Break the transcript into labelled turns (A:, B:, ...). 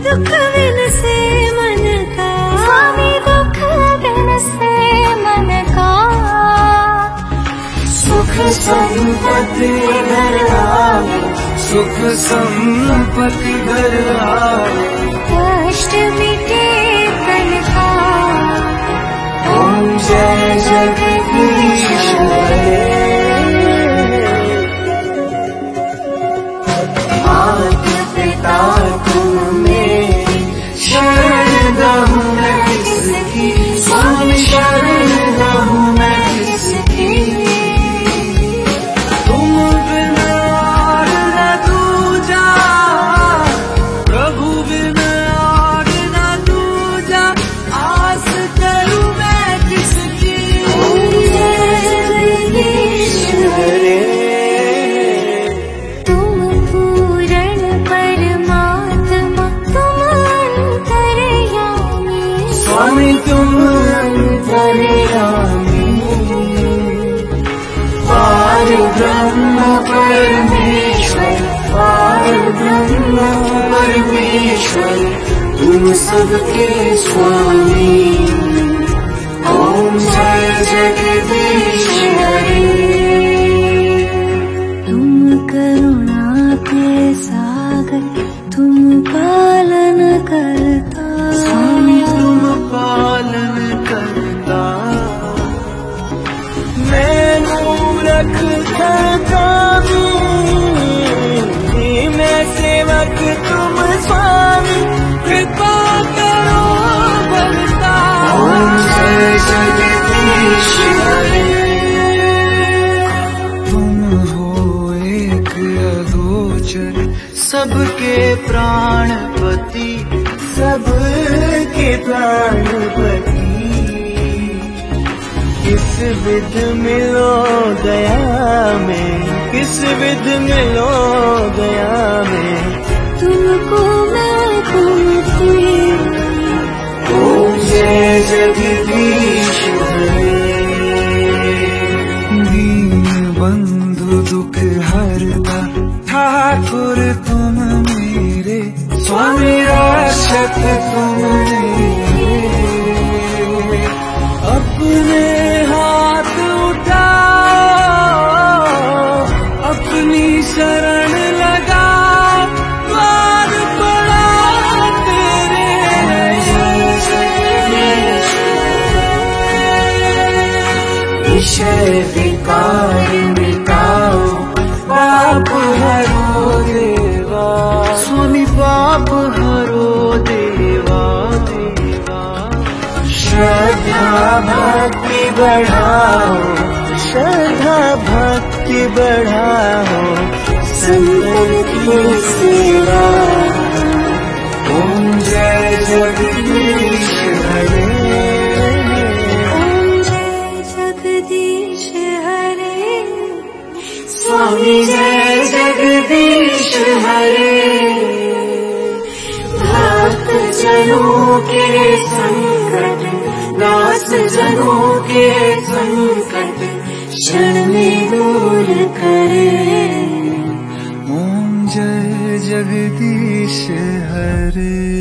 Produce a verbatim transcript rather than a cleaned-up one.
A: दुख बिन से मन का, स्वामी दुख बिन से मन का। सुख संपत्ति घर आए,
B: सुख संपत्ति घर आए,
A: कष्ट मिटे तन का।
B: ओम जय जगदीश हरे।
A: मात पिता तुम मेरी,
B: शरण हूँ मैं किसकी, स्वामी शरण हूँ मैं किसकी। तुम बिन और न दूजा, प्रभु बिन और न दूजा, आस करूँ मैं किसकी।
A: ओम जय जगदीश हरे। तुम पूर्ण परमात्मा, तुम अंतर्यामी,
B: स्वामी तुम अंतर्यामी, पार ब्रह्म परमेश्वर, पार ब्रह्म परमेश्वर, तुम सबके स्वामी। ओम जय जगदीश हरे।
A: तुम करुणा के सागर, तुम पालन करता,
B: स्वामी तुम पालन करता। मैं मूर्ख था मैं सेवक तुम स्वामी, कृपा करो बलता। ओम जय जगदीश हरे। तुम हो एक अगोचर, सबके प्राणपति, सबके प्राणपति। किस विध मिलो दया में, किस विध मिलो दया में,
A: तुमको मैं घूमती।
B: ओम जय जगदीश हरे। दीन बंधु दुख हरता, ठाकुर तुम मेरे, स्वामी रक्षक तुम मेरे। अपने हाथ उठाओ, अपनी शरण लगाओ, द्वार पड़ा तेरे। विषय विकार मिटाओ, पाप हरो देवा, स्वामी पाप हरो देवा देवा। श्रद्धा भक्ति बढ़ाओ, श्रद्धा भक्ति बढ़ाओ, संतन की सेवा। ओम जय जगदीश हरे।
A: ओम जय जगदीश हरे।
B: स्वामी जय जगदीश हरे। भक्त जनों के संकट, दास जनों के संकट, क्षण में दूर करे। ओम जय जगदीश हरे।